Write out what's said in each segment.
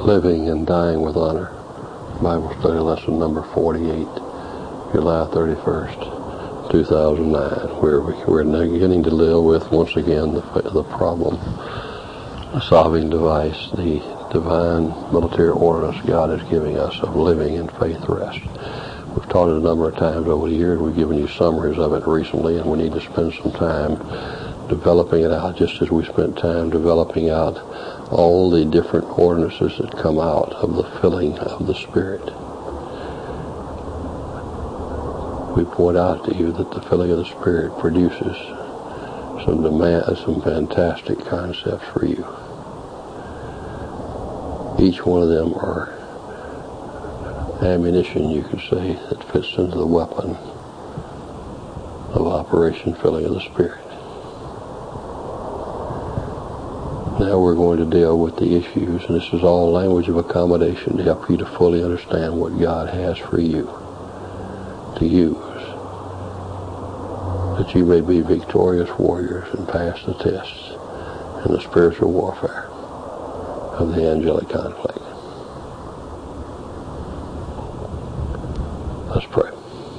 Living and Dying with Honor, Bible Study Lesson number 48, July 31st, 2009, where we're beginning to deal with, once again, the problem-solving device, the divine military ordinance God is giving us of living in faith rest. We've taught it a number of times over the years. We've given you summaries of it recently, and we need to spend some time developing it out, just as we spent time developing out all the different ordinances that come out of the filling of the Spirit. We point out to you that the filling of the Spirit produces some fantastic concepts for you. Each one of them are ammunition, you could say, that fits into the weapon of Operation Filling of the Spirit. Now we're going to deal with the issues, and this is all language of accommodation to help you to fully understand what God has for you to use, that you may be victorious warriors and pass the tests in the spiritual warfare of the angelic conflict. Let's pray.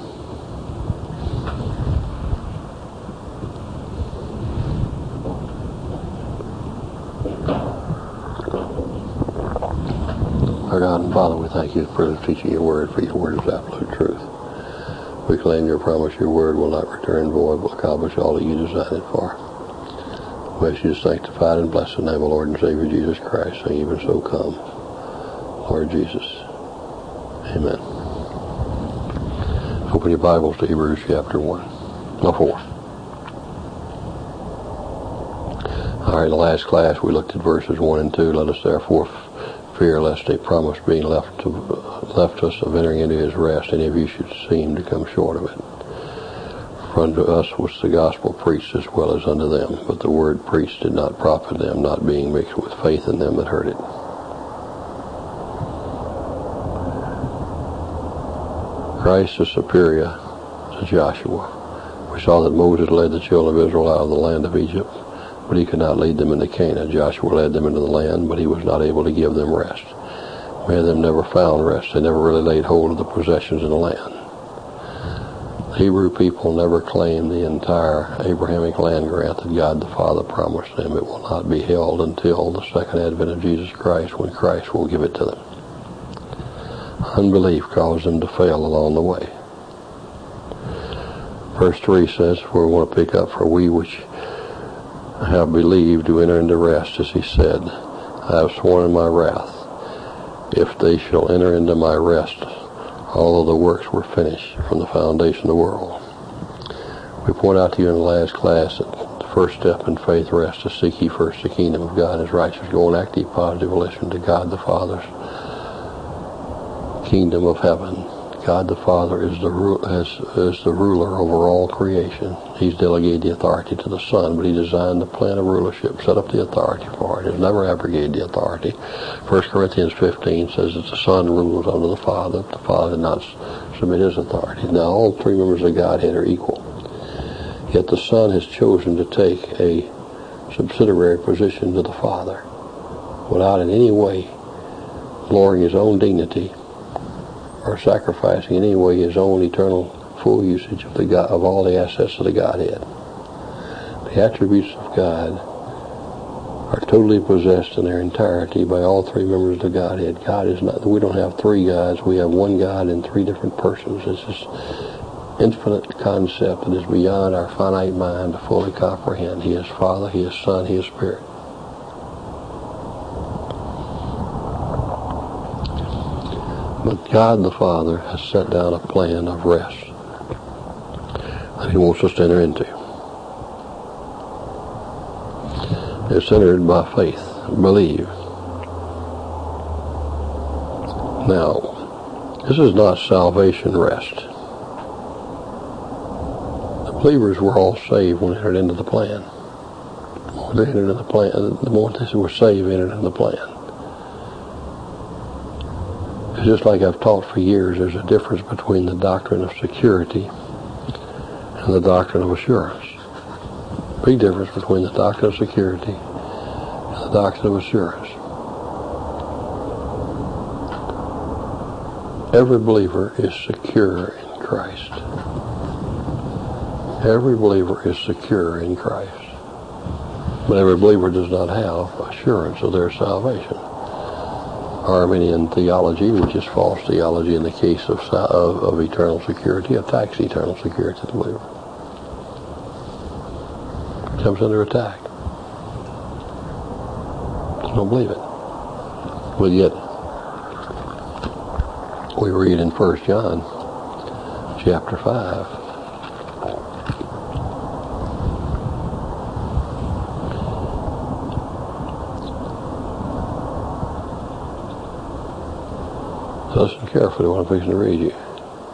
Our God and Father, we thank you for teaching your word, for your word is absolute truth. We claim your promise, your word will not return void, will accomplish all that you designed it for. We ask you to sanctify and bless the name of Lord and Savior Jesus Christ, and even so come, Lord Jesus. Amen. Open your Bibles to Hebrews chapter 4. All right, in the last class we looked at verses 1 and 2. Let us therefore fear lest a promise being left us of entering into his rest, any of you should seem to come short of it. For unto us was the gospel preached as well as unto them, but the word preached did not profit them, not being mixed with faith in them that heard it. Christ is superior to Joshua. We saw that Moses led the children of Israel out of the land of Egypt, but he could not lead them into Canaan. Joshua led them into the land, but he was not able to give them rest. Many of them never found rest. They never really laid hold of the possessions in the land. The Hebrew people never claimed the entire Abrahamic land grant that God the Father promised them. It will not be held until the second advent of Jesus Christ, when Christ will give it to them. Unbelief caused them to fail along the way. Verse 3 says, we want to pick up, for we which have believed to enter into rest, as he said, I have sworn in my wrath, if they shall enter into my rest, although the works were finished from the foundation of the world. We point out to you in the last class that the first step in faith rest is seek ye first the kingdom of God and his righteousness. Go in active, positive relation to God the Father's kingdom of heaven. God the Father is the ruler over all creation. He's delegated the authority to the Son, but he designed the plan of rulership, set up the authority for it. He's never abrogated the authority. 1 Corinthians 15 says that the Son rules under the Father. The Father did not submit his authority. Now, all three members of the Godhead are equal. Yet the Son has chosen to take a subsidiary position to the Father without in any way lowering his own dignity or sacrificing in any way his own eternal full usage of all the assets of the Godhead. The attributes of God are totally possessed in their entirety by all three members of the Godhead. God is not, we don't have three gods, we have one God in three different persons. It's this infinite concept that is beyond our finite mind to fully comprehend. He is Father, he is Son, he is Spirit. But God the Father has set down a plan of rest that he wants us to enter into. It's entered by faith. Believe. Now, this is not salvation rest. The believers were all saved when they entered into the plan. They entered into the plan. The moment they were saved, they entered into the plan. It's just like I've taught for years, there's a difference between the doctrine of security and the doctrine of assurance. Big difference between the doctrine of security and the doctrine of assurance. Every believer is secure in Christ. Every believer is secure in Christ. But every believer does not have assurance of their salvation. Arminian theology, which is false theology in the case of eternal security, attacks eternal security of the believer. It comes under attack. Don't believe it. But yet, we read in 1 John chapter 5, listen carefully what I'm fixing to read you.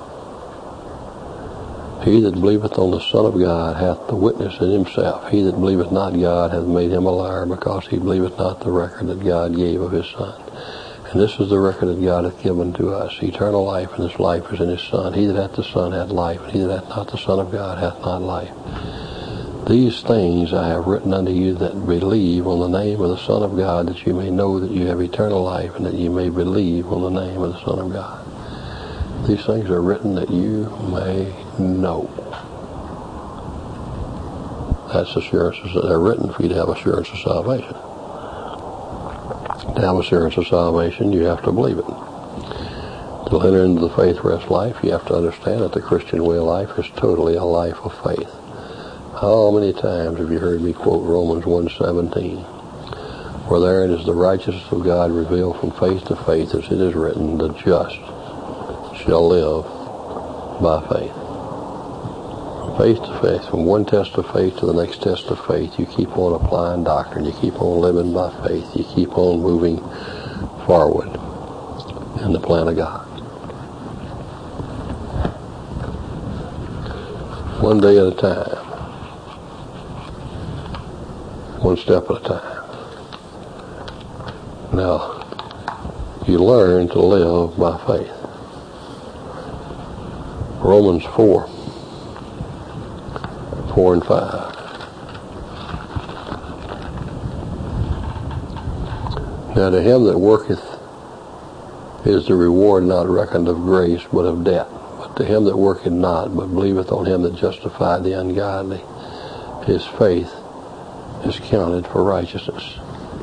He that believeth on the Son of God hath the witness in himself. He that believeth not God hath made him a liar, because he believeth not the record that God gave of his Son. And this is the record that God hath given to us, eternal life, and this life is in his Son. He that hath the Son hath life, and he that hath not the Son of God hath not life. These things I have written unto you that believe on the name of the Son of God, that you may know that you have eternal life, and that you may believe on the name of the Son of God. These things are written that you may know. That's assurances that are written for you to have assurance of salvation. To have assurance of salvation, you have to believe it. To enter into the faith rest life, you have to understand that the Christian way of life is totally a life of faith. How many times have you heard me quote Romans 1:17? For therein is the righteousness of God revealed from faith to faith, as it is written, the just shall live by faith. From faith to faith, from one test of faith to the next test of faith, you keep on applying doctrine, you keep on living by faith, you keep on moving forward in the plan of God. One day at a time. One step at a time. Now, you learn to live by faith. Romans 4 and 5. Now to him that worketh is the reward not reckoned of grace, but of debt. But to him that worketh not, but believeth on him that justified the ungodly, his faith is counted for righteousness.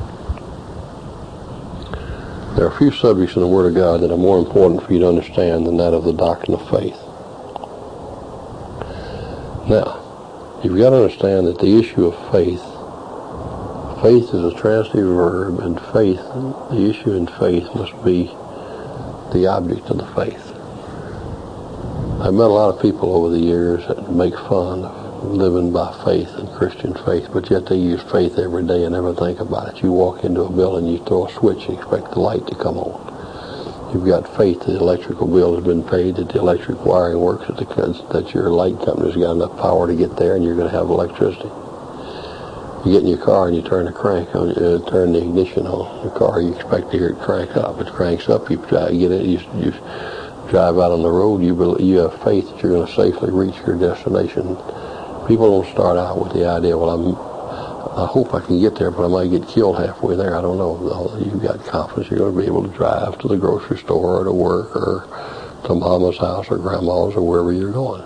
There are few subjects in the Word of God that are more important for you to understand than that of the doctrine of faith. Now, you've got to understand that the issue of faith is a transitive verb, and faith, the issue in faith must be the object of the faith. I've met a lot of people over the years that make fun of living by faith and Christian faith, but yet they use faith every day and never think about it. You walk into a building, you throw a switch and expect the light to come on. You've got faith that the electrical bill has been paid, that the electric wiring works, that your light company's got enough power to get there and you're going to have electricity. You get in your car and you turn the crank on, turn the ignition on the car, you expect to hear it crank up. It cranks up, you drive out on the road, you have faith that you're going to safely reach your destination. People don't start out with the idea, well, I hope I can get there, but I might get killed halfway there. I don't know. You've got confidence you're going to be able to drive to the grocery store or to work or to Mama's house or Grandma's or wherever you're going.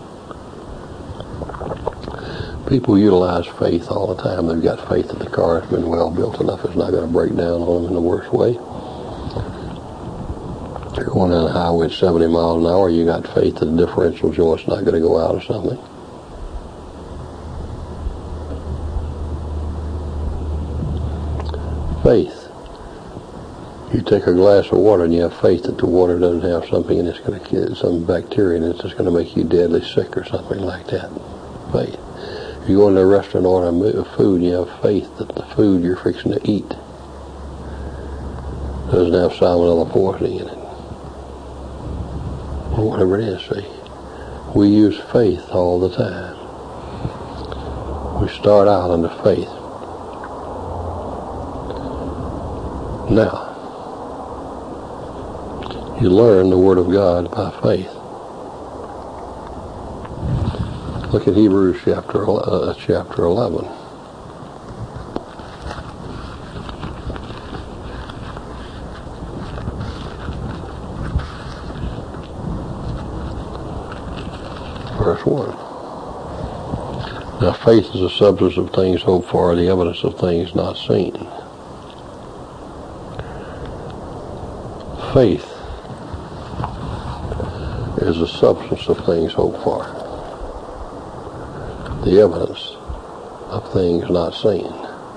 People utilize faith all the time. They've got faith that the car has been well built enough it's not going to break down on them in the worst way. You're going down the highway at 70 miles an hour, you got faith that the differential joint's not going to go out or something. Faith. You take a glass of water and you have faith that the water doesn't have something in it's going to kill some bacteria in it that's going to make you deadly sick or something like that. Faith. You go into a restaurant and order food and you have faith that the food you're fixing to eat doesn't have salmonella poisoning in it. Or whatever it is, see. We use faith all the time. We start out under faith. Now, you learn the Word of God by faith. Look at Hebrews chapter 11. verse 1. Now faith is the substance of things hoped for, the evidence of things not seen. Faith is the substance of things hoped for, the evidence of things not seen.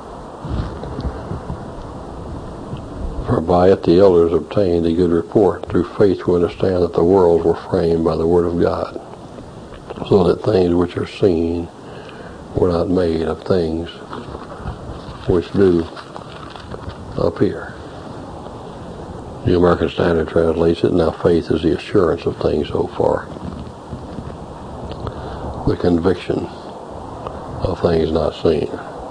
For by it the elders obtained a good report. Through faith we understand that the worlds were framed by the word of God, so that things which are seen were not made of things which do appear. The American Standard translates it, now faith is the assurance of things hoped for, the conviction of things not seen.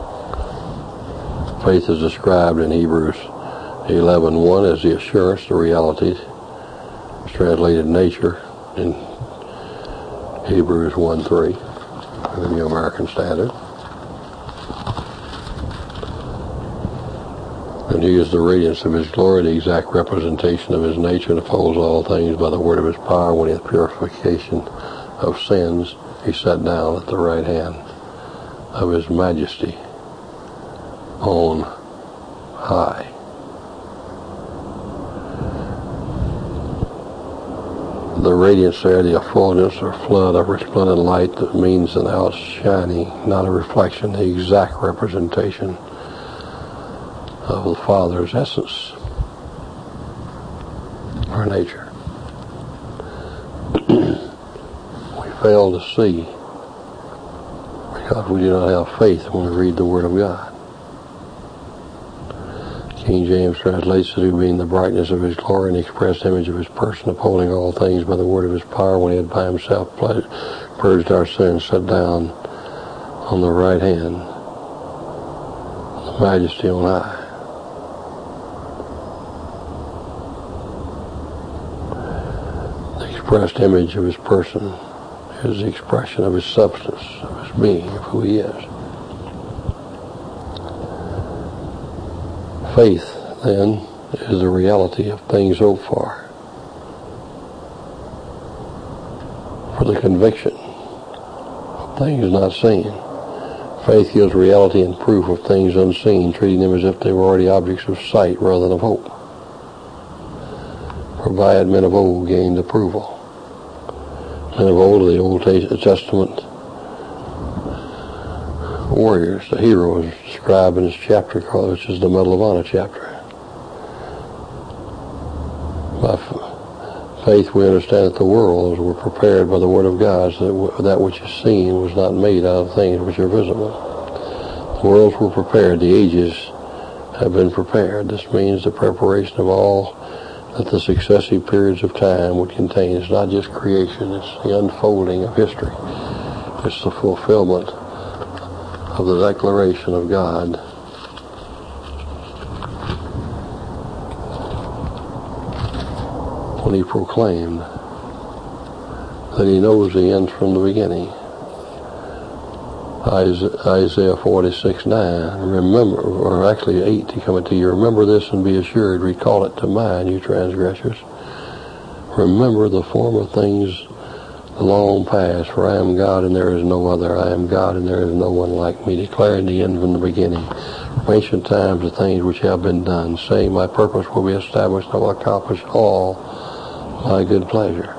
Faith is described in Hebrews 11:1 as the assurance, the reality. It's translated nature in Hebrews 1:3 in the New American Standard. And he is the radiance of his glory, the exact representation of his nature, and upholds all things by the word of his power. When he hath purification of sins, he sat down at the right hand of his majesty on high. The radiance there, the effulgence or flood of resplendent light, that means an outshining, not a reflection, the exact representation of the Father's essence or nature. We fail to see because we do not have faith when we read the Word of God. King James translates it, who being the brightness of his glory and the express image of his person, upholding all things by the word of his power, when he had by himself purged our sins, sat down on the right hand, the majesty on high. The expressed image of his person is the expression of his substance, of his being, of who he is. Faith, then, is the reality of things hoped for the conviction of things not seen. Faith gives reality and proof of things unseen, treating them as if they were already objects of sight rather than of hope. For by it men of old gained approval. Men of old of the Old Testament warriors, the hero is described in this chapter, which is the Medal of Honor chapter. By faith we understand that the worlds were prepared by the word of God, so that which is seen was not made out of things which are visible. The worlds were prepared, the ages have been prepared. This means the preparation of all that the successive periods of time would contain. It's not just creation, it's the unfolding of history. It's the fulfillment of the declaration of God when he proclaimed that he knows the end from the beginning. Isaiah 46:9, remember, or actually 8 to come to you, remember this and be assured, recall it to mind, you transgressors. Remember the former things long past, for I am God and there is no other. I am God and there is no one like me, declaring the end from the beginning. From ancient times the things which have been done, saying my purpose will be established, I will accomplish all my good pleasure.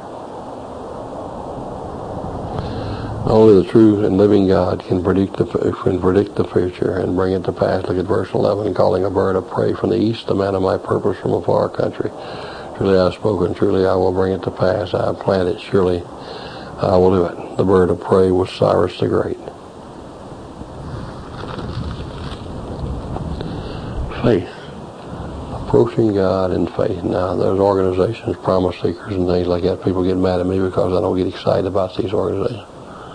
Only the true and living God can predict the future and bring it to pass. Look at verse 11, calling a bird of prey from the east, the man of my purpose from a far country. Truly I have spoken, truly I will bring it to pass. I have planted, surely I will do it. The bird of prey was Cyrus the Great. Faith. Approaching God in faith. Now, there's organizations, promise seekers and things like that. People get mad at me because I don't get excited about these organizations.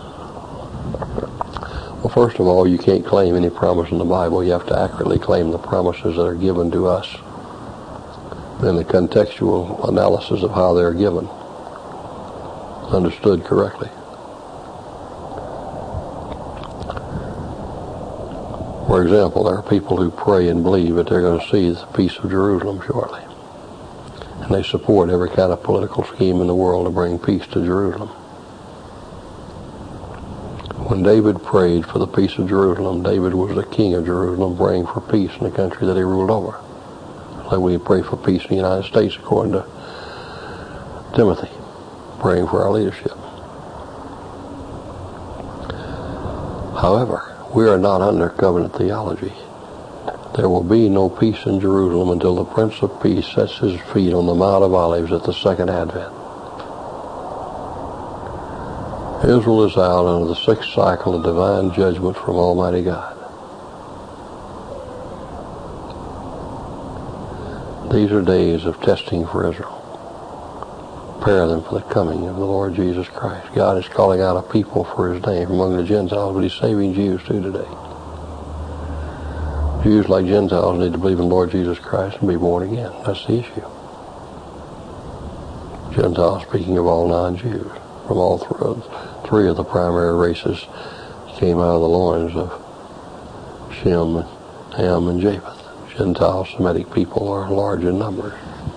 Well, first of all, you can't claim any promise in the Bible. You have to accurately claim the promises that are given to us and the contextual analysis of how they're given, understood correctly. For example, there are people who pray and believe that they're going to see the peace of Jerusalem shortly. And they support every kind of political scheme in the world to bring peace to Jerusalem. When David prayed for the peace of Jerusalem, David was the king of Jerusalem, praying for peace in the country that he ruled over. Like we pray for peace in the United States, according to Timothy, praying for our leadership. However, we are not under covenant theology. There will be no peace in Jerusalem until the Prince of Peace sets his feet on the Mount of Olives at the second advent. Israel is out under the sixth cycle of divine judgment from Almighty God. These are days of testing for Israel. Prepare them for the coming of the Lord Jesus Christ. God is calling out a people for his name among the Gentiles, but he's saving Jews too today. Jews, like Gentiles, need to believe in the Lord Jesus Christ and be born again. That's the issue. Gentiles, speaking of all non-Jews, from all three of the primary races, came out of the loins of Shem, Ham, and Japheth. Gentile Semitic people are large in numbers.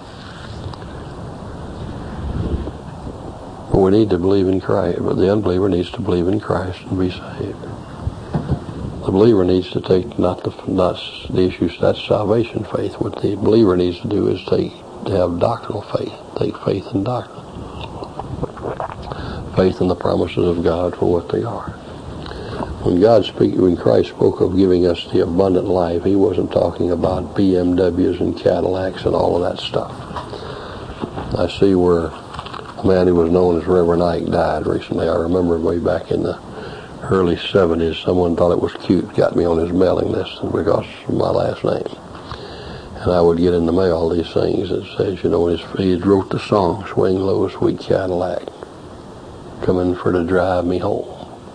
But we need to believe in Christ, but the unbeliever needs to believe in Christ and be saved. The believer needs to take not the issues, that's salvation faith. What the believer needs to do is to have doctrinal faith. Take faith in doctrine. Faith in the promises of God for what they are. When Christ spoke of giving us the abundant life, he wasn't talking about BMWs and Cadillacs and all of that stuff. I see where a man who was known as Reverend Ike died recently. I remember way back in the early 70s, someone thought it was cute, got me on his mailing list because of my last name. And I would get in the mail these things that says, he wrote the song, Swing Low, Sweet Cadillac, coming for to drive me home.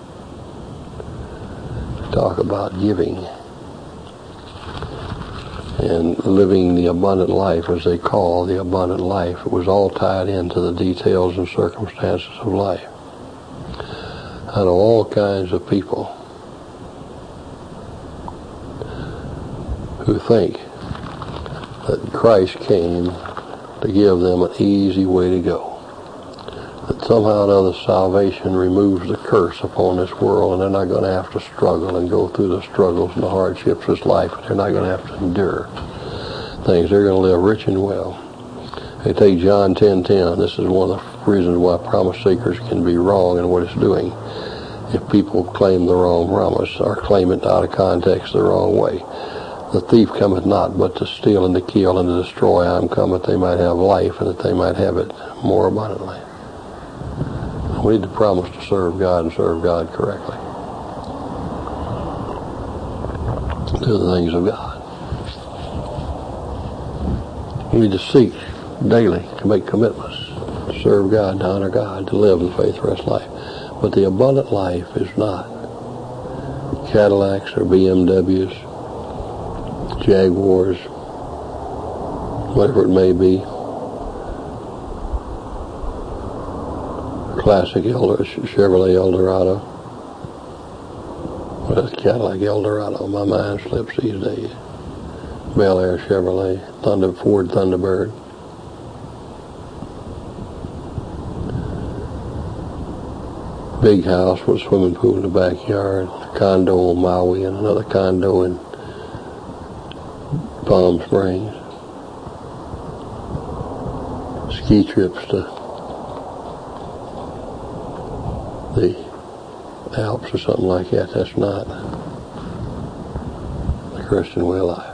Talk about giving and living the abundant life, as they call the abundant life. It was all tied into the details and circumstances of life. I know all kinds of people who think that Christ came to give them an easy way to go. That somehow or other salvation removes the curse upon this world, and they're not going to have to struggle and go through the struggles and the hardships of this life. They're not going to have to endure things. They're going to live rich and well. They take John 10:10. This is one of the reasons why promise seekers can be wrong in what it's doing. If people claim the wrong promise or claim it out of context the wrong way. The thief cometh not but to steal and to kill and to destroy. I am come that they might have life and that they might have it more abundantly. We need to promise to serve God and serve God correctly. Do the things of God. We need to seek daily to make commitments, to serve God, to honor God, to live the faith-rest life. But the abundant life is not Cadillacs or BMWs, Jaguars, whatever it may be. Classic Chevrolet Eldorado. Well, that's Cadillac Eldorado. My mind slips these days. Bel Air Chevrolet, Ford Thunderbird. Big house with a swimming pool in the backyard. A condo on Maui and another condo in Palm Springs. Ski trips to the Alps or something like that. That's not the Christian way of life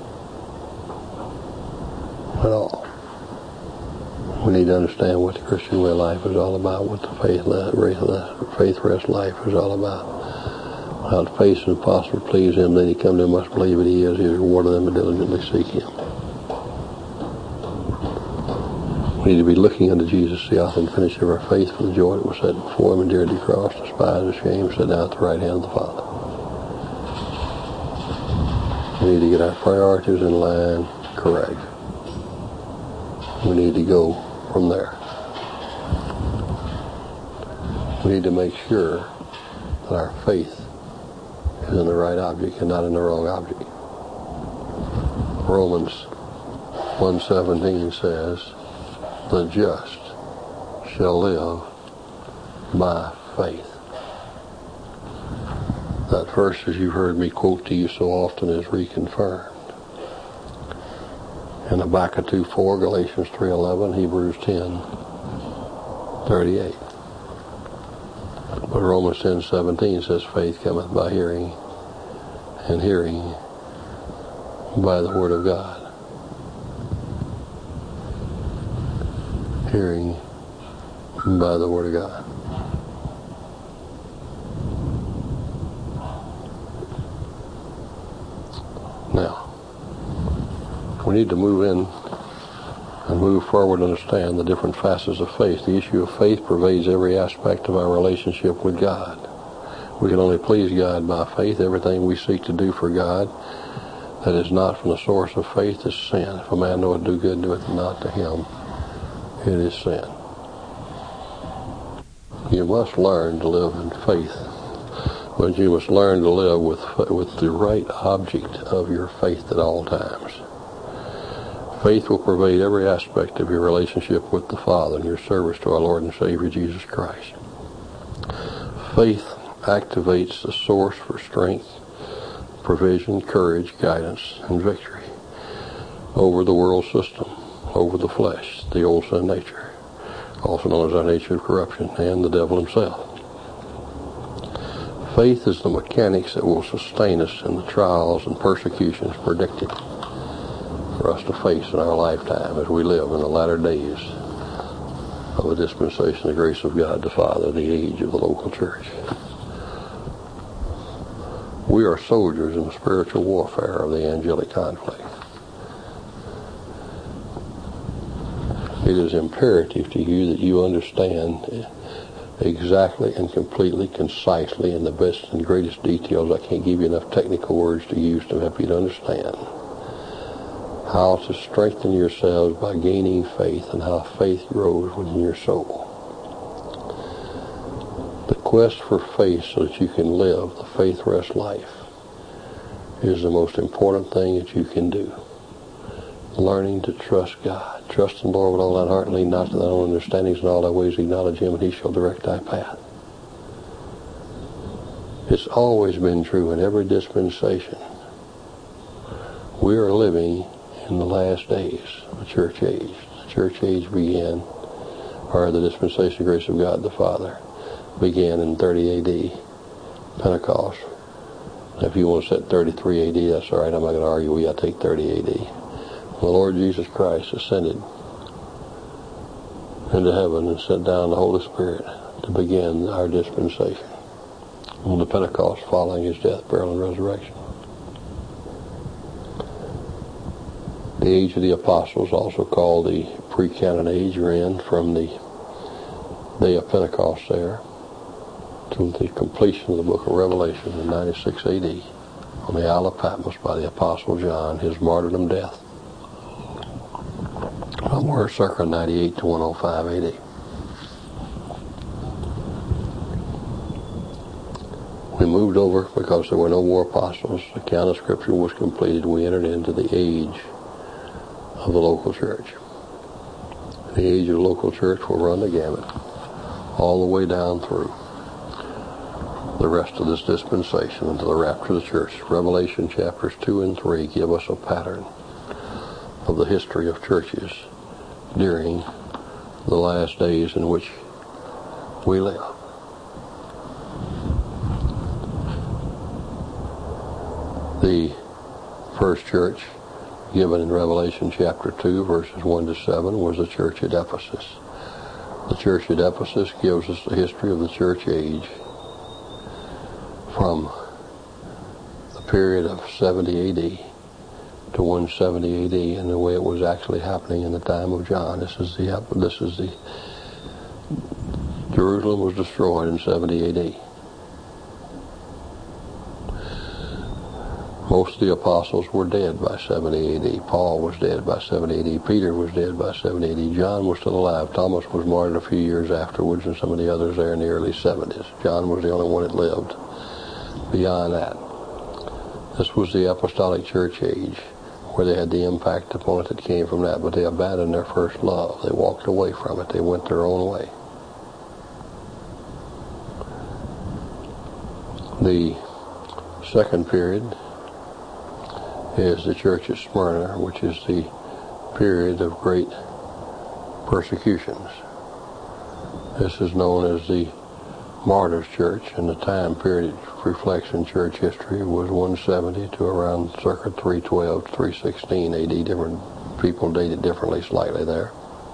at all. We need to understand what the Christian way of life is all about, what the faith-rest life is all about. Without faith and impossible to please him, then he come to him, must believe that he is. He is rewarded them and diligently seek him. We need to be looking unto Jesus, the author and finisher of our faith, for the joy that was set before him, endured the cross, despised the shame, sat down at the right hand of the Father. We need to get our priorities in line correct. We need to go from there. We need to make sure that our faith is in the right object and not in the wrong object. Romans 1:17 says, the just shall live by faith. That verse, as you've heard me quote to you so often, is reconfirmed. In Habakkuk 2:4, Galatians 3:11, Hebrews 10:38. But Romans 10:17 says, faith cometh by hearing, and hearing by the word of God. Hearing by the word of God. Now, we need to move in and move forward and understand the different facets of faith. The issue of faith pervades every aspect of our relationship with God. We can only please God by faith. Everything we seek to do for God that is not from the source of faith is sin. If a man knoweth do good, doeth not to him, it is sin. You must learn to live in faith, but you must learn to live with the right object of your faith at all times. Faith will pervade every aspect of your relationship with the Father and your service to our Lord and Savior Jesus Christ. Faith activates the source for strength, provision, courage, guidance, and victory over the world system, over the flesh, the old sin nature, also known as our nature of corruption, and the devil himself. Faith is the mechanics that will sustain us in the trials and persecutions predicted for us to face in our lifetime as we live in the latter days of the dispensation of the grace of God the Father, the age of the local church. We are soldiers in the spiritual warfare of the angelic conflict. It is imperative to you that you understand exactly and completely, concisely, in the best and greatest details. I can't give you enough technical words to use to help you to understand how to strengthen yourselves by gaining faith and how faith grows within your soul. The quest for faith so that you can live the faith-rest life is the most important thing that you can do. Learning to trust God. Trust in the Lord with all thine heart and lean not to thine own understandings. In all thy ways acknowledge him and he shall direct thy path. It's always been true in every dispensation. We are living in the last days of the church age. The church age began, or the dispensation of grace of God the Father began in 30 A.D., Pentecost. If you want to set 33 A.D., that's all right. I'm not going to argue. We got to take 30 A.D. The Lord Jesus Christ ascended into heaven and sent down the Holy Spirit to begin our dispensation on the Pentecost following his death, burial, and resurrection. The age of the apostles, also called the pre-canon age, ran from the day of Pentecost there to the completion of the book of Revelation in 96 A.D. on the Isle of Patmos by the Apostle John, his martyrdom death. Somewhere circa 98 to 105 A.D. We moved over because there were no more apostles. The count of Scripture was completed. We entered into the age of the local church. The age of the local church will run the gamut all the way down through the rest of this dispensation until the rapture of the church. Revelation chapters 2 and 3 give us a pattern of the history of churches during the last days in which we live. The first church given in Revelation chapter 2 verses 1 to 7 was the church at Ephesus. The church at Ephesus gives us the history of the church age from the period of 70 A.D. to 170 A.D. and the way it was actually happening in the time of John. This is the Jerusalem was destroyed in 70 A.D. Most of the apostles were dead by 70 A.D. Paul was dead by 70 A.D. Peter was dead by 70 A.D. John was still alive. Thomas was martyred a few years afterwards, and some of the others there in the early 70s. John was the only one that lived beyond that. This was the apostolic church age, where they had the impact upon it that came from that, but they abandoned their first love. They walked away from it. They went their own way. The Second period is the church at Smyrna, which is the period of great persecutions. This is known as the Martyrs' Church, and the time period it reflects in church history was 170 to around circa 312 to 316 AD. Different people date it differently slightly there.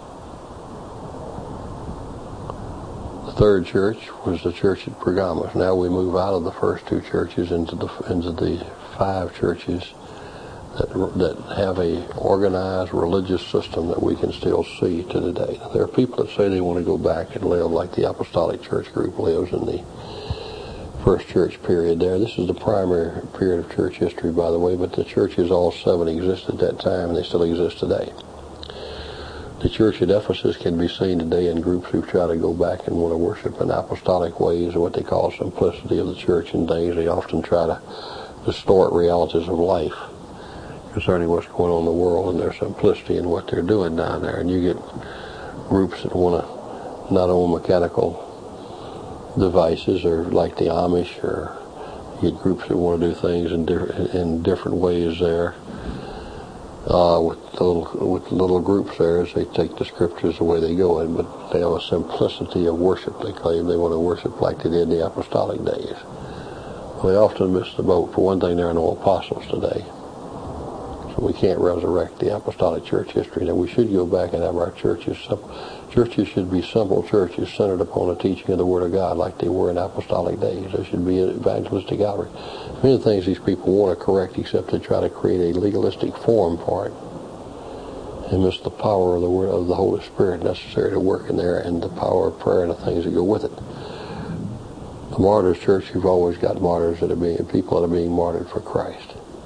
The third church was the church at Pergamos. Now we move out of the first two churches into the five churches that have a organized religious system that we can still see to today. There are people that say they want to go back and live like the Apostolic Church group lives in the first church period there. This is the primary period of church history, by the way, but the churches, all seven, existed at that time, and they still exist today. The church at Ephesus can be seen today in groups who try to go back and want to worship in apostolic ways, or what they call simplicity of the church and things. They often try to distort realities of life concerning what's going on in the world and their simplicity in what they're doing down there. And you get groups that want to not own mechanical devices, or like the Amish, or you get groups that want to do things in different ways there. With little groups there, as they take the scriptures the way they go in, but they have a simplicity of worship. They claim they want to worship like they did in the apostolic days. Well, they often miss the boat. For one thing, there are no apostles today. So we can't resurrect the apostolic church history. Now, we should go back and have our churches. Churches should be simple churches centered upon the teaching of the Word of God like they were in apostolic days. There should be an evangelistic outreach. Many of the things these people want to correct, except they try to create a legalistic form for it and miss the power of the Word of the Holy Spirit necessary to work in there, and the power of prayer and the things that go with it. The Martyrs' Church, you've always got martyrs that are people that are being martyred for Christ.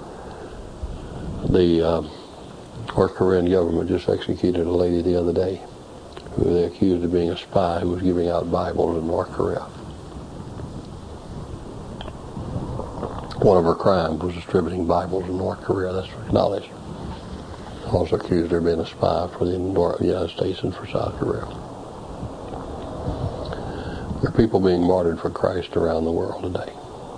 The North Korean government just executed a lady the other day who they accused of being a spy who was giving out Bibles in North Korea. One of her crimes was distributing Bibles in North Korea. That's acknowledged. Also accused her of being a spy for the United States and for South Korea. There are people being martyred for Christ around the world today.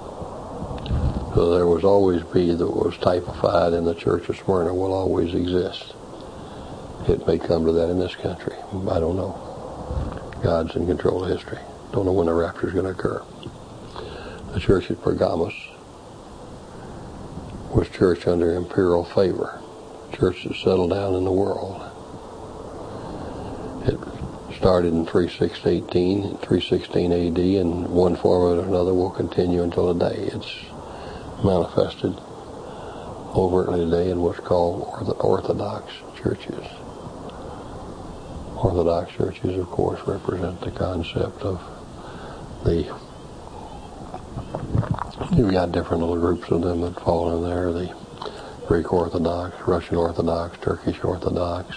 So there was always be that was typified in the Church of Smyrna will always exist. It may come to that in this country. I don't know. God's in control of history. Don't know when the rapture is going to occur. The church at Pergamos was church under imperial favor. Church that settled down in the world. It started in 316 AD, and one form or another will continue until today. It's manifested overtly today in what's called Orthodox churches. Orthodox churches, of course, represent the concept of you've got different little groups of them that fall in there, the Greek Orthodox, Russian Orthodox, Turkish Orthodox,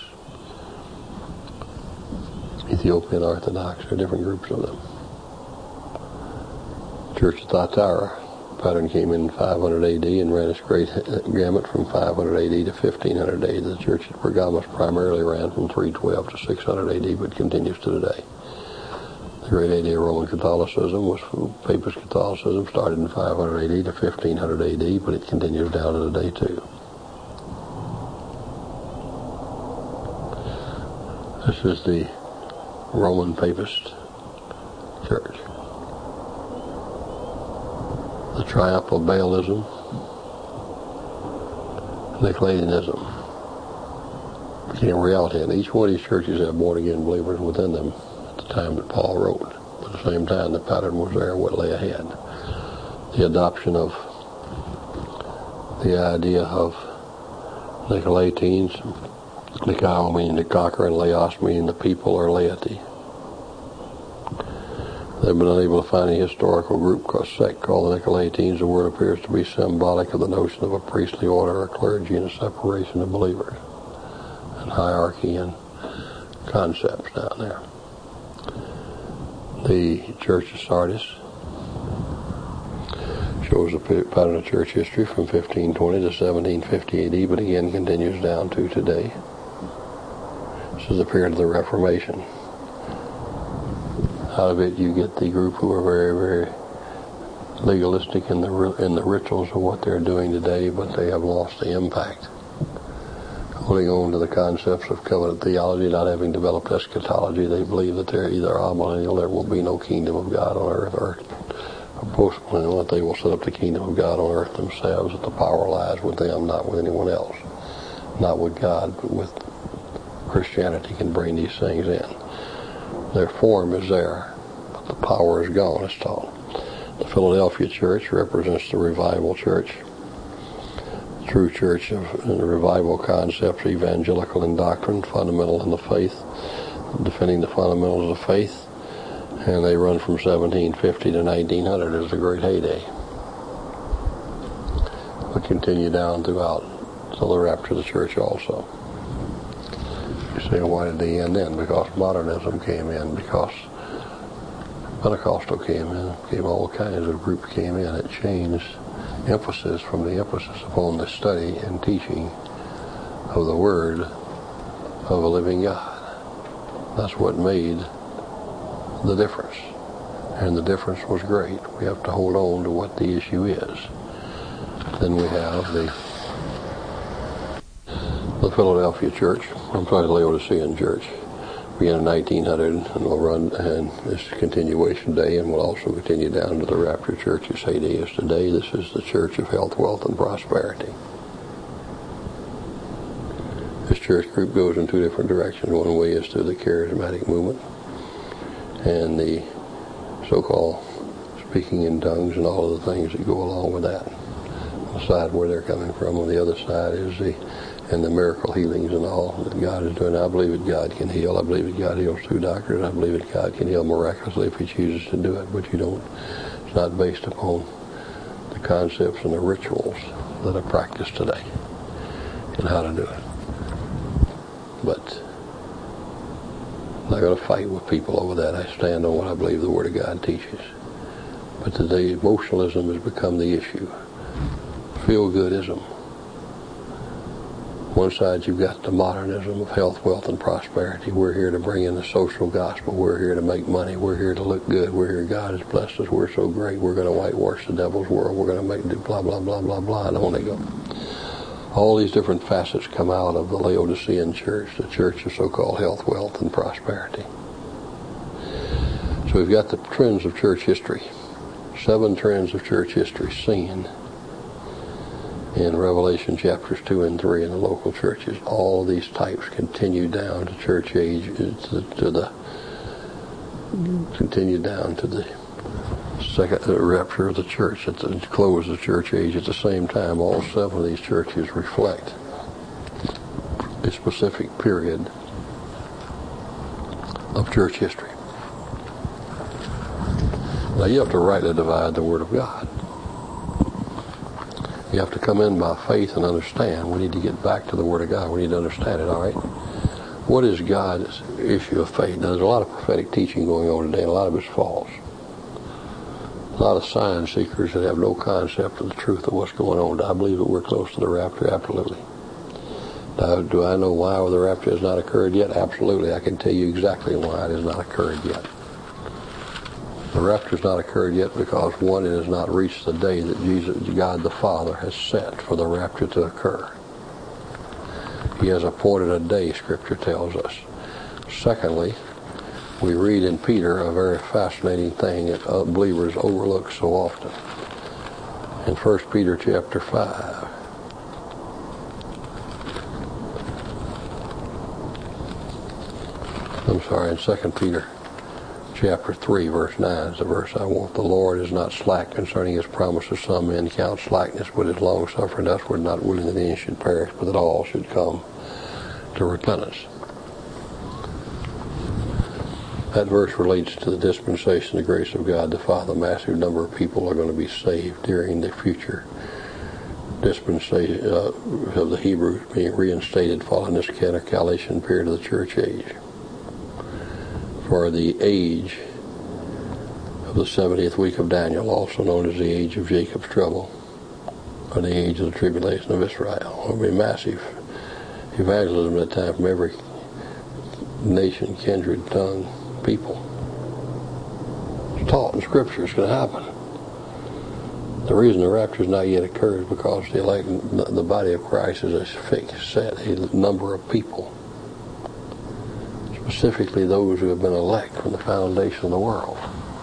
Ethiopian Orthodox. There are different groups of them. Church of Thyatira pattern came in 500 AD and ran its great gamut from 500 AD to 1500 AD. The church at Pergamos primarily ran from 312 to 600 AD, but continues to today. The great AD of Roman Catholicism was Papist Catholicism, started in 500 AD to 1500 AD, but it continues down to today too. This is the Roman Papist Church. The triumph of Baalism, Nicolaitanism became reality, and each one of these churches have born-again believers within them at the time that Paul wrote. But at the same time, the pattern was there, what lay ahead. The adoption of the idea of Nicolaitans, Nikao meaning to conquer, and Laos meaning the people or laity. They've been unable to find a historical group or sect called the Nicolaitans. The word appears to be symbolic of the notion of a priestly order or clergy and a separation of believers and hierarchy and concepts down there. The Church of Sardis shows a pattern of church history from 1520 to 1750 AD, but again continues down to today. This is the period of the Reformation. Out of it you get the group who are very, very legalistic in the rituals of what they're doing today, but they have lost the impact. Holding on to the concepts of covenant theology, not having developed eschatology, they believe that they're either amillennial, there will be no kingdom of God on earth, or postmillennial, that they will set up the kingdom of God on earth themselves, that the power lies with them, not with anyone else. Not with God, but with Christianity can bring these things in. Their form is there, but the power is gone, it's taught. The Philadelphia church represents the revival church, true church of revival concepts, evangelical in doctrine, fundamental in the faith, defending the fundamentals of faith, and they run from 1750 to 1900 as the great heyday. But continue down throughout till the rapture of the church also. You say, why did they end then? Because modernism came in, because Pentecostal came in, all kinds of groups came in. It changed emphasis from the emphasis upon the study and teaching of the Word of a living God. That's what made the difference. And the difference was great. We have to hold on to what the issue is. Then we have the Philadelphia church, I'm sorry, the Laodicean church, began in 1900 and will run, and this is continuation day, and will also continue down to the rapture church's heyday is today. This is the church of health, wealth, and prosperity. This church group goes in two different directions. One way is through the charismatic movement and the so-called speaking in tongues and all of the things that go along with that. On the side where they're coming from, on the other side is the miracle healings and all that God is doing. I believe that God can heal. I believe that God heals through doctors. I believe that God can heal miraculously if He chooses to do it. But it's not based upon the concepts and the rituals that are practiced today and how to do it. But I'm not going to fight with people over that. I stand on what I believe the Word of God teaches. But today emotionalism has become the issue. Feel-goodism. One side you've got the modernism of health, wealth, and prosperity. We're here to bring in the social gospel. We're here to make money. We're here to look good. We're here. God has blessed us. We're so great. We're going to whitewash the devil's world. We're going to make blah, blah, blah, blah, blah, and on they go. All these different facets come out of the Laodicean church, the church of so-called health, wealth, and prosperity. So we've got the trends of church history. 7 trends of church history seen in Revelation chapters 2 and 3 in the local churches. All of these types continue down to church age, continue down to the second rapture of the church, at the close of the church age. At the same time, all 7 of these churches reflect a specific period of church history. Now you have to rightly divide the Word of God. You have to come in by faith and understand. We need to get back to the Word of God. We need to understand it, all right? What is God's issue of faith? Now, there's a lot of prophetic teaching going on today, and a lot of it's false. A lot of sign seekers that have no concept of the truth of what's going on. Do I believe that we're close to the rapture? Absolutely. Do I know why the rapture has not occurred yet? Absolutely. I can tell you exactly why it has not occurred yet. The rapture has not occurred yet because, one, it has not reached the day that God the Father has set for the rapture to occur. He has appointed a day, Scripture tells us. Secondly, we read in Peter a very fascinating thing that believers overlook so often. In 1 Peter chapter 5. In 2 Peter chapter 3, verse 9 is the verse I want. The Lord is not slack concerning His promises. Some men count slackness, but is long-suffering to us. We're not willing that any should perish, but that all should come to repentance. That verse relates to the dispensation of the grace of God the Father. A massive number of people are going to be saved during the future dispensation of the Hebrews being reinstated following this Canocalation period of the church age. For the age of the 70th week of Daniel, also known as the age of Jacob's trouble, or the age of the tribulation of Israel. There will be massive evangelism at that time from every nation, kindred, tongue, people. It's taught in Scripture it's going to happen. The reason the rapture has not yet occurred is because the body of Christ is a fixed set, a number of people, specifically those who have been elect from the foundation of the world.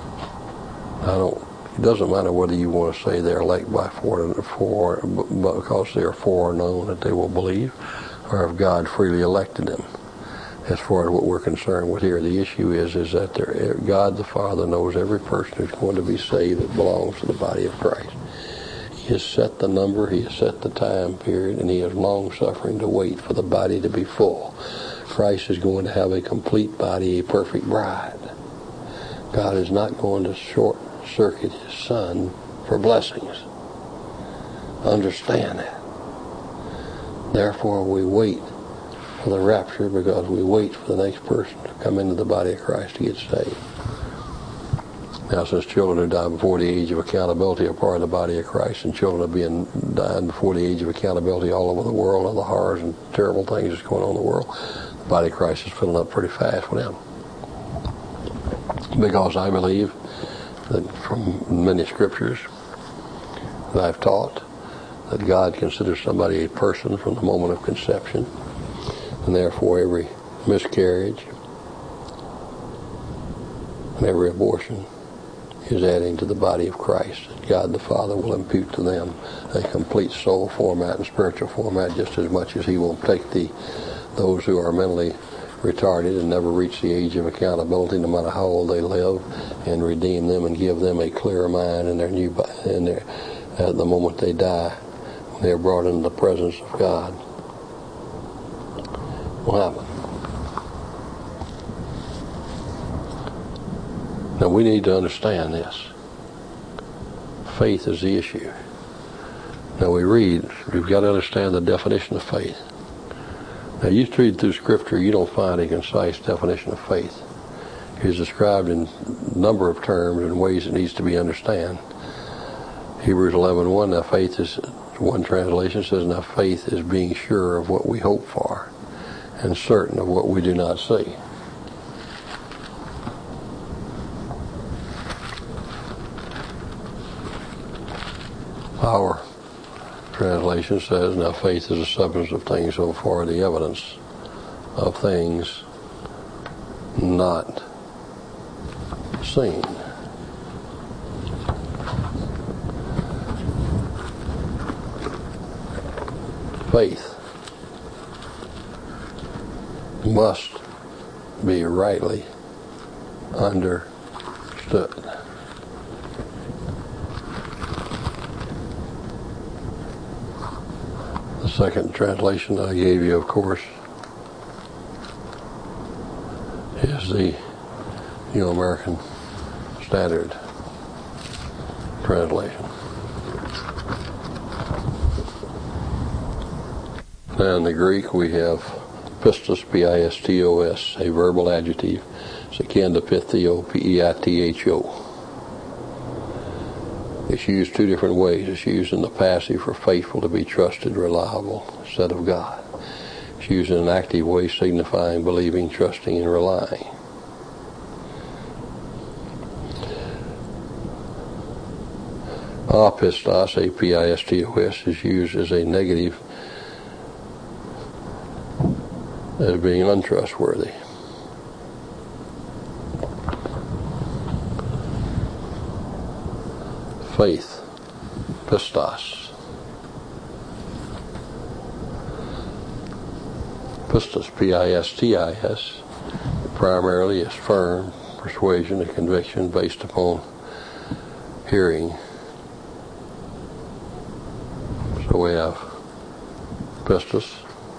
It doesn't matter whether you want to say they're elect by because they are foreknown that they will believe, or if God freely elected them. As far as what we're concerned with here, the issue is that God the Father knows every person who's going to be saved that belongs to the body of Christ. He has set the number, He has set the time period, and He is long-suffering to wait for the body to be full. Christ is going to have a complete body, a perfect bride. God is not going to short-circuit His Son for blessings. Understand that. Therefore, we wait for the rapture because we wait for the next person to come into the body of Christ to get saved. Now, since children who die before the age of accountability are part of the body of Christ, and children are dying before the age of accountability all over the world, and the horrors and terrible things that's going on in the world, the body of Christ is filling up pretty fast with them. Because I believe that from many scriptures that I've taught, that God considers somebody a person from the moment of conception, and therefore every miscarriage and every abortion is adding to the body of Christ. God the Father will impute to them a complete soul format and spiritual format just as much as He will take those who are mentally retarded and never reach the age of accountability, no matter how old they live, and redeem them and give them a clearer mind in their at the moment they die, when they are brought into the presence of God. What happened? Now we need to understand this. Faith is the issue. Now we've got to understand the definition of faith. Now you read through Scripture, you don't find a concise definition of faith. It is described in a number of terms and ways it needs to be understood. Hebrews 11:1, now faith is, one translation says, now faith is being sure of what we hope for and certain of what we do not see. Our translation says, now faith is the substance of things so far, the evidence of things not seen. Faith must be rightly understood. The second translation that I gave you, of course, is the New American Standard translation. Now in the Greek we have pistos, P-I-S-T-O-S, a verbal adjective. It's akin to pithio, P-E-I-T-H-O. It's used two different ways. It's used in the passive for faithful, to be trusted, reliable, said of God. It's used in an active way, signifying believing, trusting, and relying. Apistos, A-P-I-S-T-O-S, is used as a negative, as being untrustworthy. Faith, pistos. Pistos, P-I-S-T-I-S, primarily is firm persuasion and conviction based upon hearing. So we have pistos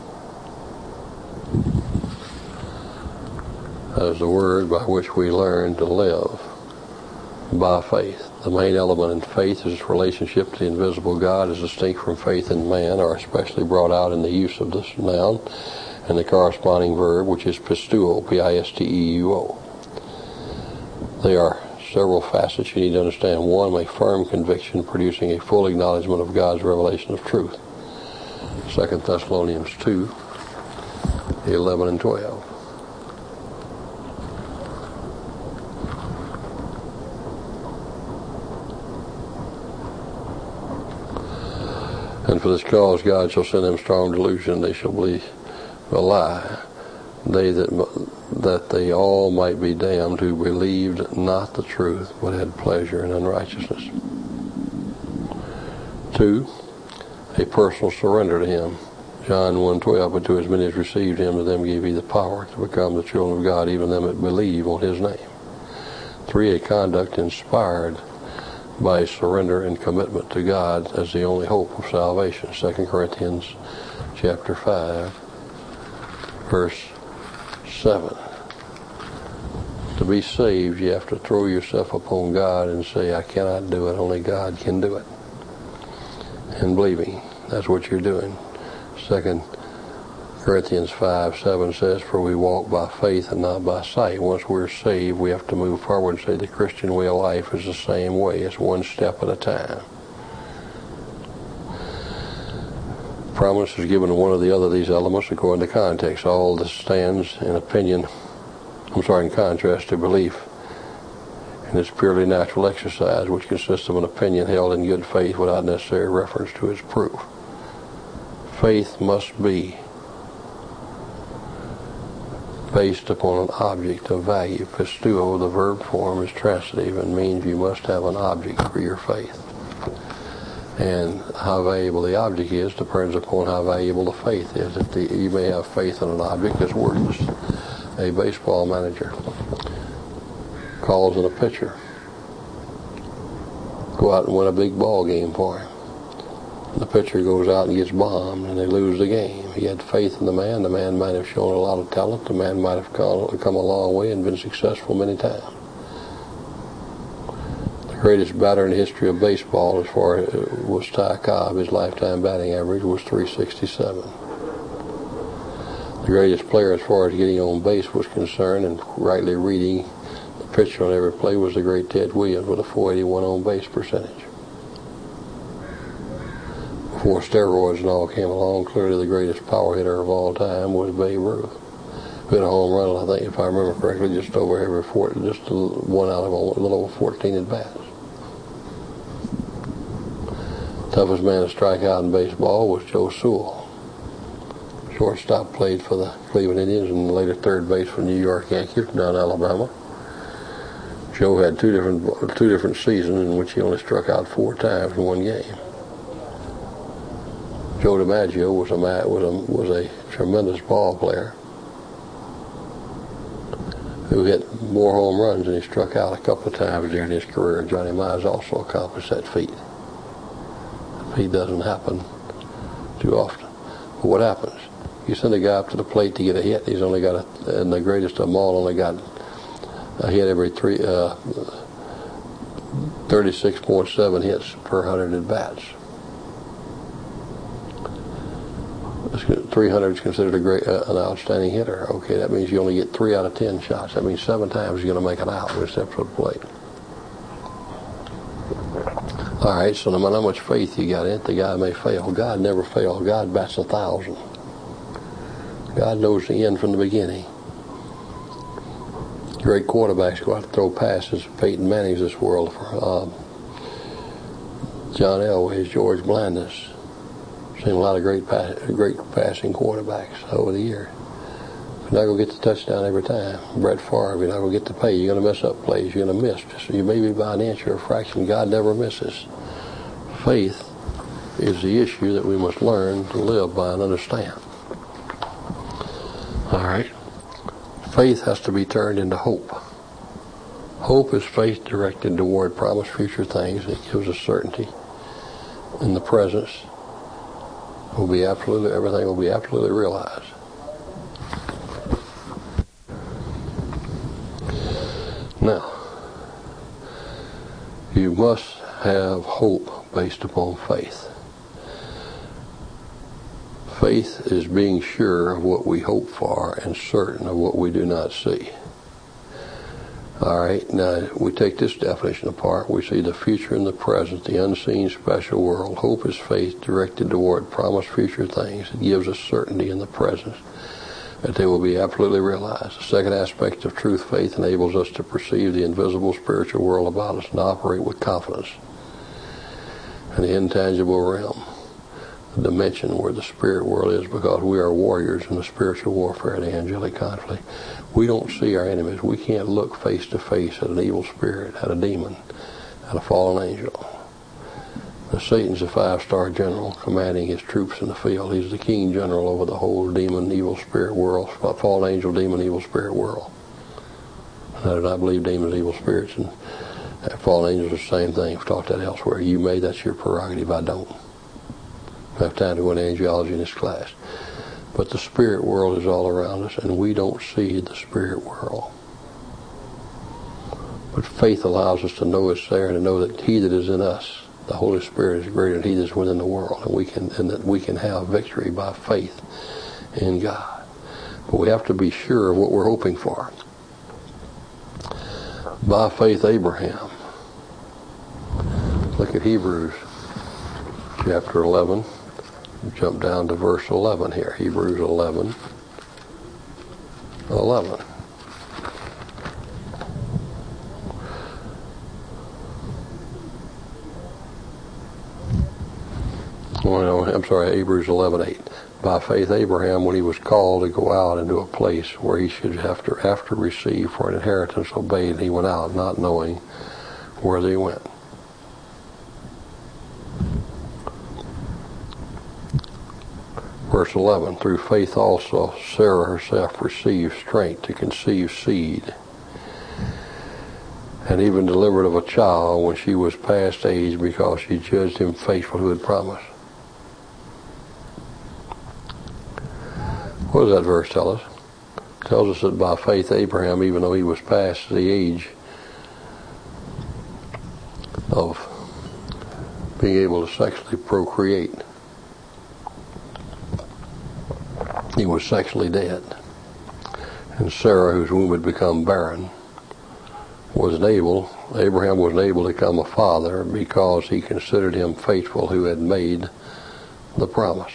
as the word by which we learn to live by faith. The main element in faith is its relationship to the invisible God, as distinct from faith in man, are especially brought out in the use of this noun and the corresponding verb, which is pisteuo, P-I-S-T-E-U-O. There are several facets you need to understand. One, a firm conviction producing a full acknowledgement of God's revelation of truth. 2 Thessalonians 2, 11 and 12. And for this cause God shall send them strong delusion, they shall believe a lie, that they all might be damned who believed not the truth, but had pleasure in unrighteousness. 2, a personal surrender to him. John 1:12, but to as many as received him, to them gave he the power to become the children of God, even them that believe on his name. 3, a conduct inspired by surrender and commitment to God as the only hope of salvation. 2 Corinthians chapter 5, verse 7. To be saved, you have to throw yourself upon God and say, I cannot do it, only God can do it. And believing, that's what you're doing. 2 Corinthians 5:7 says, for we walk by faith and not by sight. Once we're saved, we have to move forward and say the Christian way of life is the same way. It's one step at a time. Promise is given to one or the other of these elements according to context. All this stands in contrast to belief in its purely natural exercise, which consists of an opinion held in good faith without necessary reference to its proof. Faith must be based upon an object of value. Pistuo, the verb form, is transitive and means you must have an object for your faith. And how valuable the object is depends upon how valuable the faith is. You may have faith in an object that's worthless. A baseball manager calls in a pitcher, go out and win a big ball game for him. The pitcher goes out and gets bombed, and they lose the game. He had faith in the man. The man might have shown a lot of talent. The man might have come a long way and been successful many times. The greatest batter in the history of baseball, as far as was Ty Cobb. His lifetime batting average was .367. The greatest player, as far as getting on base was concerned, and rightly reading the pitcher on every play, was the great Ted Williams with a .481 on base percentage. Before steroids and all came along, clearly the greatest power hitter of all time was Babe Ruth. Who hit a home run, I think, if I remember correctly, just one out of a little over 14 at bats. Toughest man to strike out in baseball was Joe Sewell. Shortstop, played for the Cleveland Indians and later third base for the New York Yankees down in Alabama. Joe had two different seasons in which he only struck out 4 times in one game. Joe DiMaggio was a tremendous ball player who hit more home runs than he struck out a couple of times during his career. Johnny Mize also accomplished that feat. That feat doesn't happen too often. But what happens? You send a guy up to the plate to get a hit. He's only got and the greatest of them all only got a hit every 36.7 hits per 100 at bats. 300 is considered an outstanding hitter. Okay, that means you only get 3 out of 10 shots. That means 7 times you're going to make an out when he steps to the plate. All right, so no matter how much faith you got in it, the guy may fail. God never fails. God bats 1,000. God knows the end from the beginning. Great quarterbacks go out to throw passes. Peyton Manning's this world. John Elway's, George Blandis. Seen a lot of great passing quarterbacks over the years. You're not going to get the touchdown every time. Brett Favre, you're not going to get the pay. You're going to mess up plays. You're going to miss. You may be by an inch or a fraction. God never misses. Faith is the issue that we must learn to live by and understand. All right. Faith has to be turned into hope. Hope is faith directed toward promised future things. It gives us certainty in the presence. Everything will be absolutely realized. Now, you must have hope based upon faith. Faith is being sure of what we hope for and certain of what we do not see. All right, now we take this definition apart. We see the future and the present, the unseen special world. Hope is faith directed toward promised future things. It gives us certainty in the present that they will be absolutely realized. The second aspect of truth, faith, enables us to perceive the invisible spiritual world about us and operate with confidence in the intangible realm. dimension where the spirit world is, because we are warriors in the spiritual warfare, the angelic conflict. We don't see our enemies. We can't look face to face at an evil spirit, at a demon, at a fallen angel. Satan's a 5-star general commanding his troops in the field. He's the king general over the whole demon, evil spirit world, fallen angel, demon, evil spirit world. And I do not believe demons, evil spirits, and fallen angels are the same thing. We've taught that elsewhere. You may, that's your prerogative. I don't. I have time to go into angelology in this class. But the spirit world is all around us, and we don't see the spirit world. But faith allows us to know it's there and to know that he that is in us, the Holy Spirit, is greater than he that is within the world, and that we can have victory by faith in God. But we have to be sure of what we're hoping for. By faith, Abraham. Look at Hebrews chapter 11. Jump down to verse 11 here. Hebrews 11. Hebrews 11:8. By faith Abraham, when he was called to go out into a place where he should after receive for an inheritance, obeyed, and he went out, not knowing where they went. Verse 11, through faith also Sarah herself received strength to conceive seed, and even delivered of a child when she was past age, because she judged him faithful who had promised. What does that verse tell us? It tells us that by faith Abraham, even though he was past the age of being able to sexually procreate, he was sexually dead. And Sarah, whose womb had become barren, Abraham wasn't able to become a father because he considered him faithful who had made the promise.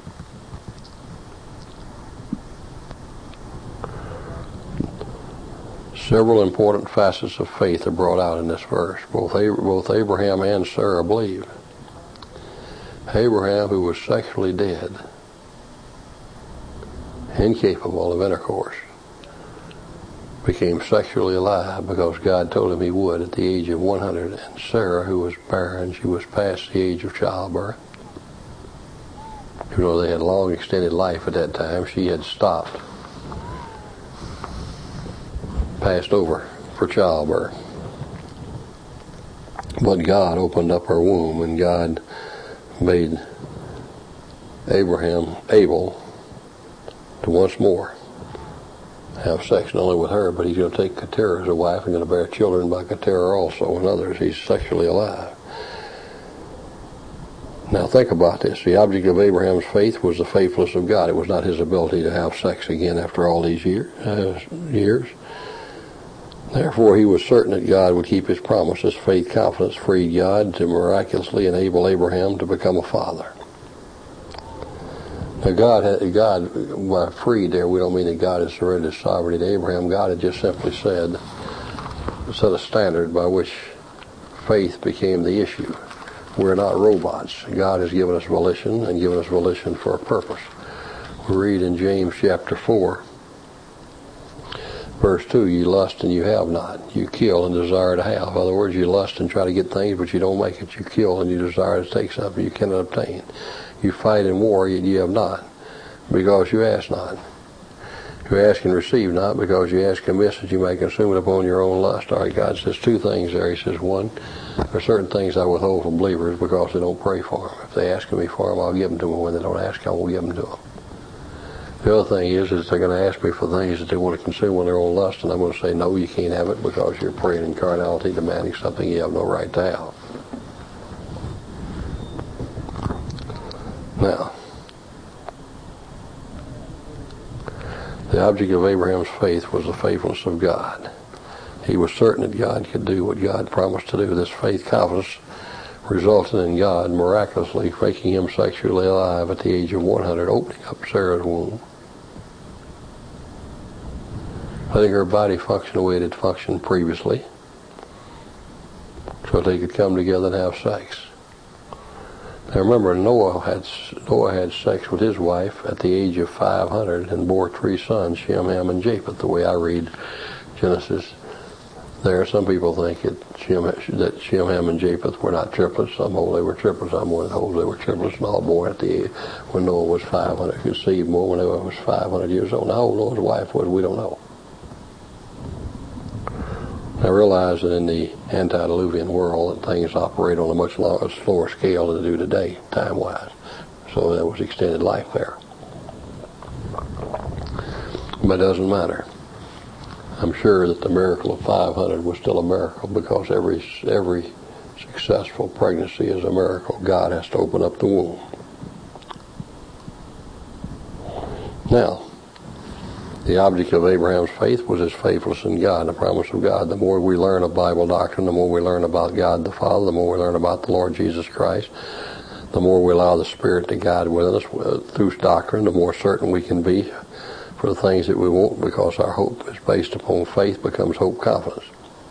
Several important facets of faith are brought out in this verse. Both Abraham and Sarah believed. Abraham, who was sexually dead, incapable of intercourse, became sexually alive because God told him he would at the age of 100. And Sarah, who was barren, she was past the age of childbirth. Even though they had long extended life at that time, she had stopped, passed over for childbirth. But God opened up her womb, and God made Abraham able to once more have sex, not only with her, but he's going to take Keturah as a wife and going to bear children by Keturah also and others. He's sexually alive. Now think about this. The object of Abraham's faith was the faithfulness of God. It was not his ability to have sex again after all these years. Therefore, he was certain that God would keep his promise. His faith confidence freed God to miraculously enable Abraham to become a father. Now, God, by freed there, we don't mean that God has surrendered his sovereignty to Abraham. God had just simply set a standard by which faith became the issue. We're not robots. God has given us volition, and given us volition for a purpose. We read in James chapter 4, verse 2, you lust and you have not. You kill and desire to have. In other words, you lust and try to get things, but you don't make it. You kill and you desire to take something you cannot obtain. You fight in war, yet you have not, because you ask not. You ask and receive not, because you ask amiss that you may consume it upon your own lust. All right, God says two things there. He says, one, there are certain things I withhold from believers because they don't pray for them. If they ask me for them, I'll give them to them. When they don't ask, I won't give them to them. The other thing is they're going to ask me for things that they want to consume on their own lust, and I'm going to say, no, you can't have it because you're praying in carnality, demanding something you have no right to have. Now, the object of Abraham's faith was the faithfulness of God. He was certain that God could do what God promised to do. This faith confidence resulted in God miraculously making him sexually alive at the age of 100, opening up Sarah's womb. Letting her body function the way it had functioned previously, so they could come together and have sex. Now remember, Noah had sex with his wife at the age of 500 and bore 3 sons, Shem, Ham, and Japheth, the way I read Genesis. There are some people think that Shem, Ham, and Japheth were not triplets. Some hold they were triplets. Some hold they were triplets and all born at the age when Noah was 500. Conceived more when Noah was 500 years old. Now, how old Noah's wife was, we don't know. I realize that in the antediluvian world that things operate on a much slower scale than they do today, time-wise. So there was extended life there. But it doesn't matter. I'm sure that the miracle of 500 was still a miracle because every successful pregnancy is a miracle. God has to open up the womb. Now, the object of Abraham's faith was his faithfulness in God and the promise of God. The more we learn of Bible doctrine, the more we learn about God the Father, the more we learn about the Lord Jesus Christ, the more we allow the Spirit to guide within us through doctrine, the more certain we can be for the things that we want, because our hope is based upon faith becomes hope confidence.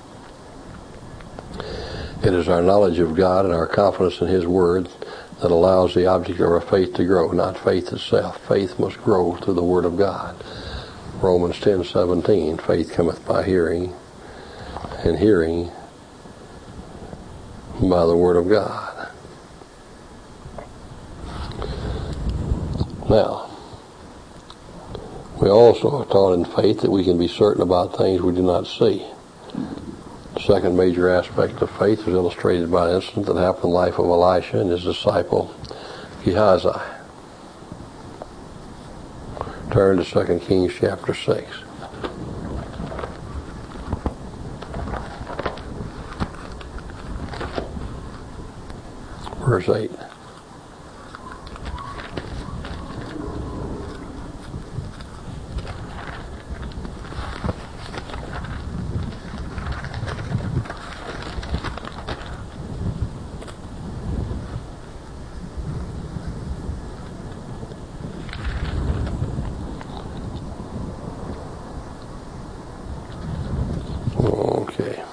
It is our knowledge of God and our confidence in His Word that allows the object of our faith to grow, not faith itself. Faith must grow through the Word of God. Romans 10:17, faith cometh by hearing, and hearing by the Word of God. Now, we also are taught in faith that we can be certain about things we do not see. The second major aspect of faith is illustrated by an incident that happened in the life of Elisha and his disciple Gehazi. Turn to 2 Kings chapter 6. Verse 8. Okay.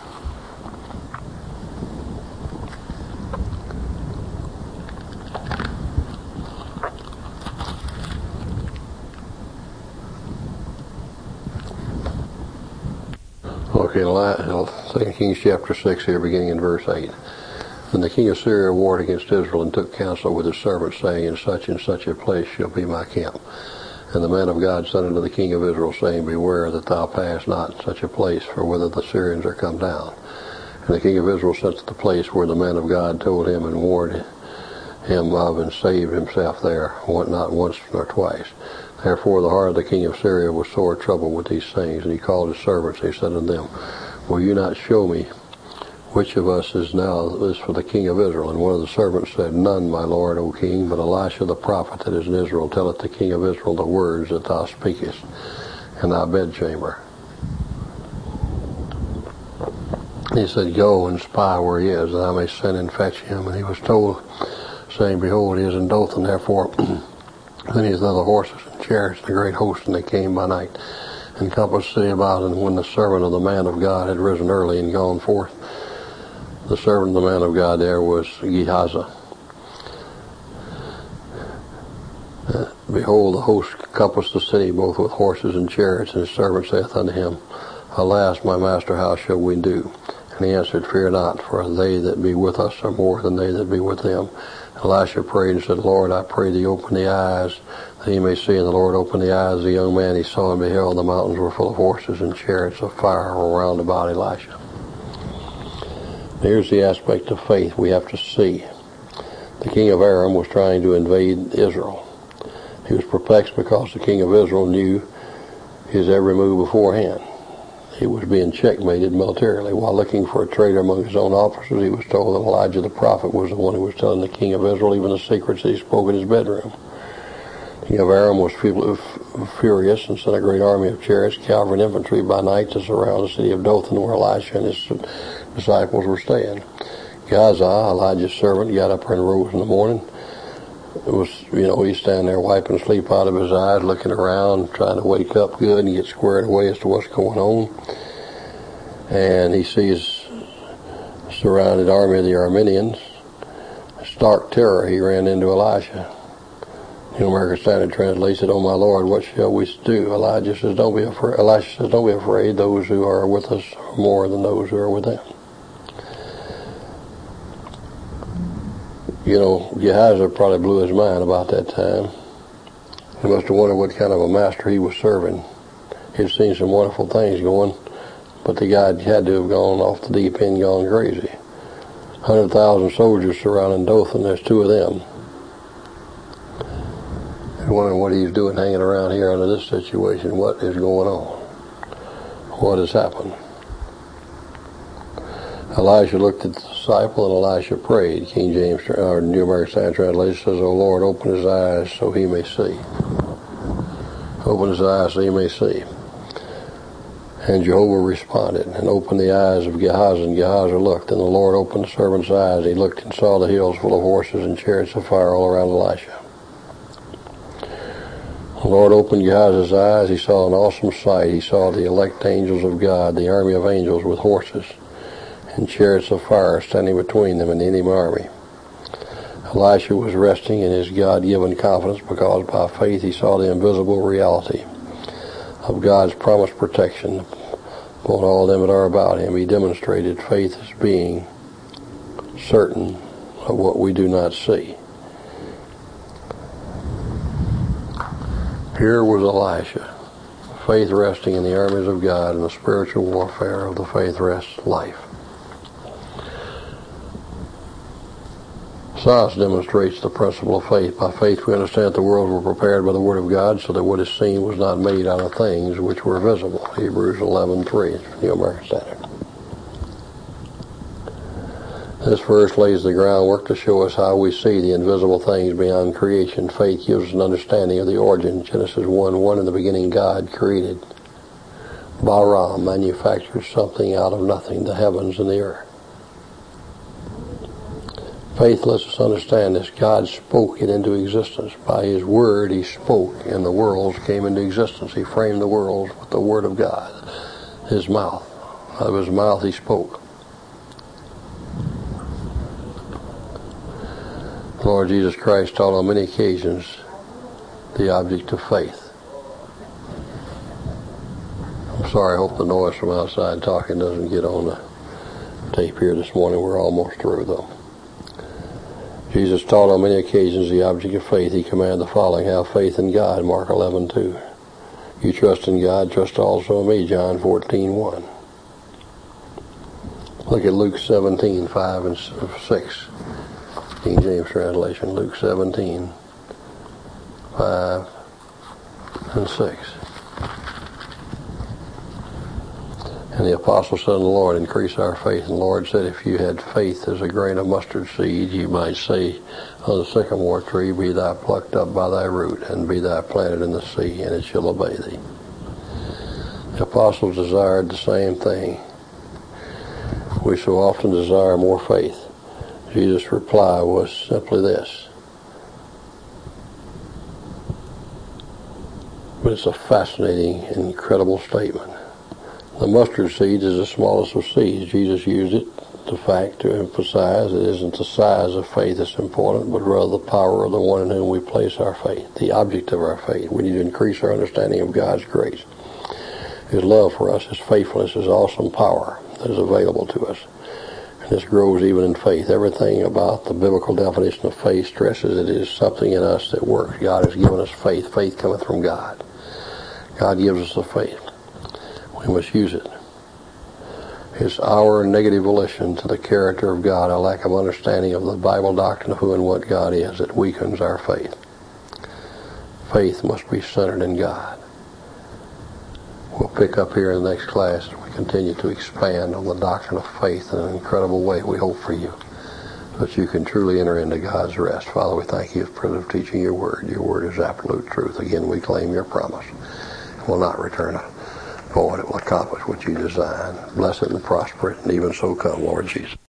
Okay, 2 Kings chapter 6 here, beginning in verse 8. Then the king of Syria warred against Israel and took counsel with his servants, saying, in such a place shall be my camp. And the man of God said unto the king of Israel, saying, beware that thou pass not in such a place, for whither the Syrians are come down. And the king of Israel sent to the place where the man of God told him, and warned him of, and saved himself there, not once nor twice. Therefore the heart of the king of Syria was sore troubled with these things. And he called his servants, and he said unto them, will you not show me which of us is for the king of Israel? And one of the servants said, none, my lord, O king, but Elisha the prophet that is in Israel telleth the king of Israel the words that thou speakest in thy bedchamber. He said, go and spy where he is, that I may send and fetch him. And he was told, saying, behold, he is in Dothan. Therefore then he said, the horses and chariots and a great host, and they came by night and compassed the city about. And when the servant of the man of God had risen early and gone forth, the servant of the man of God there was Gehazi. Behold, the host compassed the city both with horses and chariots, and his servant saith unto him, alas, my master, how shall we do? And he answered, fear not, for they that be with us are more than they that be with them. And Elisha prayed and said, Lord, I pray thee, open the eyes that he may see. And the Lord opened the eyes of the young man. He saw and beheld, the mountains were full of horses, and chariots of fire were round about Elisha. Here's the aspect of faith we have to see. The king of Aram was trying to invade Israel. He was perplexed because the king of Israel knew his every move beforehand. He was being checkmated militarily. While looking for a traitor among his own officers, he was told that Elijah the prophet was the one who was telling the king of Israel even the secrets that he spoke in his bedroom. The king of Aram was furious and sent a great army of chariots, cavalry, and infantry by night to surround the city of Dothan, where Elisha and his disciples were staying. Gehazi, Elijah's servant, got up and rose in the morning. It was, he's standing there wiping sleep out of his eyes, looking around, trying to wake up good and get squared away as to what's going on. And he sees a surrounded army of the Arameans stark terror, he ran into Elisha. New American Standard translates it, "Oh my Lord, what shall we do?" Elijah says, "Don't be afraid." Elisha says, "Don't be afraid. Those who are with us are more than those who are with them." You know, Gehazi probably blew his mind about that time. He must have wondered what kind of a master he was serving. He'd seen some wonderful things going, but the guy had to have gone off the deep end, gone crazy. 100,000 soldiers surrounding Dothan. There's 2 of them. And wondering what he's doing hanging around here under this situation. What is going on? What has happened? Elisha looked at the disciple, and Elisha prayed. King James or New American Standard translation says, "O Lord, open his eyes so he may see." Open his eyes so he may see. And Jehovah responded and opened the eyes of Gehazi, and Gehazi looked, and the Lord opened the servant's eyes. He looked and saw the hills full of horses and chariots of fire all around Elisha. The Lord opened Gehazi's eyes. He saw an awesome sight. He saw the elect angels of God, the army of angels with horses and chariots of fire standing between them and the enemy army. Elisha was resting in his God-given confidence because by faith he saw the invisible reality of God's promised protection upon all them that are about him. He demonstrated faith as being certain of what we do not see. Here was Elisha, faith resting in the armies of God and the spiritual warfare of the faith rest life. Science demonstrates the principle of faith. By faith we understand that the worlds were prepared by the Word of God, so that what is seen was not made out of things which were visible. Hebrews 11:3, New American Standard. This verse lays the groundwork to show us how we see the invisible things beyond creation. Faith gives us an understanding of the origin. Genesis 1:1, in the beginning God created. Bara, manufactured something out of nothing, the heavens and the earth. Faith lets us understand this. God spoke it into existence. By his word he spoke, and the worlds came into existence. He framed the worlds with the word of God, his mouth. Out of his mouth he spoke. The Lord Jesus Christ taught on many occasions the object of faith. I'm sorry, I hope the noise from outside talking doesn't get on the tape here this morning. We're almost through, though. Jesus taught on many occasions the object of faith. He commanded the following: have faith in God, Mark 11:2. You trust in God, trust also in me, John 14:1. Look at Luke 17:5 and 6. King James translation, Luke 17:5 and 6. And the apostle said to the Lord, increase our faith. And the Lord said, if you had faith as a grain of mustard seed, you might say of the sycamore tree, be thou plucked up by thy root, and be thou planted in the sea, and it shall obey thee. The apostles desired the same thing. We so often desire more faith. Jesus' reply was simply this. But it's a fascinating, incredible statement. The mustard seed is the smallest of seeds. Jesus used it, the fact, to emphasize it isn't the size of faith that's important, but rather the power of the one in whom we place our faith, the object of our faith. We need to increase our understanding of God's grace, his love for us, his faithfulness, his awesome power that is available to us. And this grows even in faith. Everything about the biblical definition of faith stresses it is something in us that works. God has given us faith. Faith cometh from God. God gives us the faith. We must use it. It's our negative volition to the character of God, a lack of understanding of the Bible doctrine of who and what God is, that weakens our faith. Faith must be centered in God. We'll pick up here in the next class as we continue to expand on the doctrine of faith in an incredible way, we hope for you, so that you can truly enter into God's rest. Father, we thank you for the privilege of teaching your word. Your word is absolute truth. Again, we claim your promise. It will not return void. It will accomplish what you design. Bless it and prosper it, and even so come, Lord Jesus.